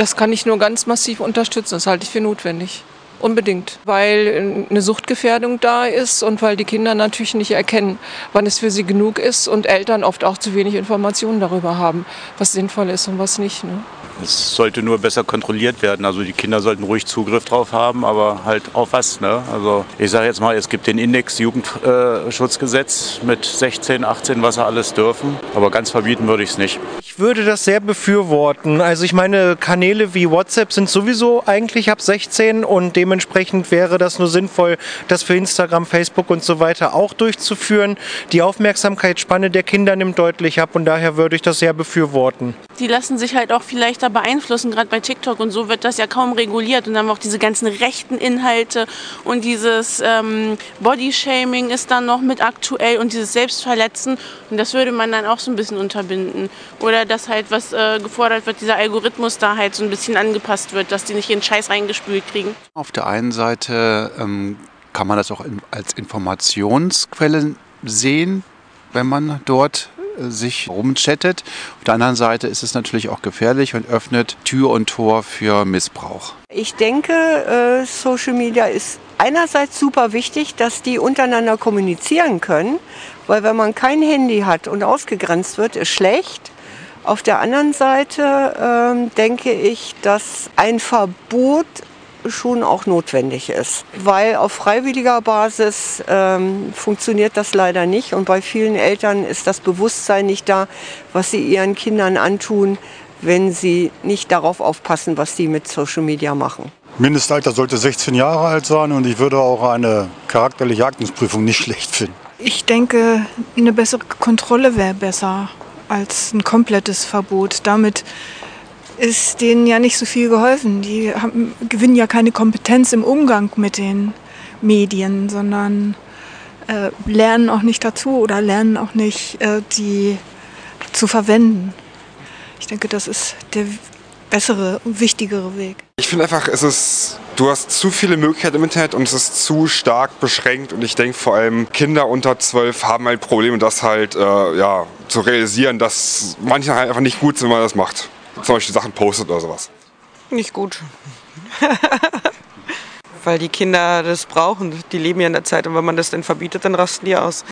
Das kann ich nur ganz massiv unterstützen, das halte ich für notwendig. Unbedingt, weil eine Suchtgefährdung da ist und weil die Kinder natürlich nicht erkennen, wann es für sie genug ist und Eltern oft auch zu wenig Informationen darüber haben, was sinnvoll ist und was nicht. Ne? Es sollte nur besser kontrolliert werden. Also die Kinder sollten ruhig Zugriff drauf haben, aber halt auf was. Ne? Also ich sage jetzt mal, es gibt den Index Jugendschutzgesetz mit 16, 18, was sie alles dürfen. Aber ganz verbieten würde ich es nicht. Ich würde das sehr befürworten. Also ich meine, Kanäle wie WhatsApp sind sowieso eigentlich ab 16 und dementsprechend wäre das nur sinnvoll, das für Instagram, Facebook und so weiter auch durchzuführen. Die Aufmerksamkeitsspanne der Kinder nimmt deutlich ab und daher würde ich das sehr befürworten. Die lassen sich halt auch viel leichter beeinflussen, gerade bei TikTok und so wird das ja kaum reguliert und dann haben wir auch diese ganzen rechten Inhalte und dieses Bodyshaming ist dann noch mit aktuell und dieses Selbstverletzen und das würde man dann auch so ein bisschen unterbinden. Oder dass halt was gefordert wird, dieser Algorithmus da halt so ein bisschen angepasst wird, dass die nicht ihren Scheiß reingespült kriegen. Auf der einen Seite kann man das auch als Informationsquelle sehen, wenn man dort sich rumchattet. Auf der anderen Seite ist es natürlich auch gefährlich und öffnet Tür und Tor für Missbrauch. Ich denke, Social Media ist einerseits super wichtig, dass die untereinander kommunizieren können, weil wenn man kein Handy hat und ausgegrenzt wird, ist schlecht. Auf der anderen Seite denke ich, dass ein Verbot schon auch notwendig ist, weil auf freiwilliger Basis funktioniert das leider nicht und bei vielen Eltern ist das Bewusstsein nicht da, was sie ihren Kindern antun, wenn sie nicht darauf aufpassen, was sie mit Social Media machen. Mindestalter sollte 16 Jahre alt sein und ich würde auch eine charakterliche Eignungsprüfung nicht schlecht finden. Ich denke, eine bessere Kontrolle wäre besser als ein komplettes Verbot. Damit ist denen ja nicht so viel geholfen. Die gewinnen ja keine Kompetenz im Umgang mit den Medien, sondern lernen auch nicht dazu oder lernen auch nicht, die zu verwenden. Ich denke, das ist der bessere und wichtigere Weg. Ich finde einfach, du hast zu viele Möglichkeiten im Internet und es ist zu stark beschränkt und ich denke vor allem Kinder unter 12 haben ein Problem, das halt zu realisieren, dass manche halt einfach nicht gut sind, wenn man das macht. Zum Beispiel Sachen postet oder sowas. Nicht gut. Weil die Kinder das brauchen. Die leben ja in der Zeit und wenn man das dann verbietet, dann rasten die aus.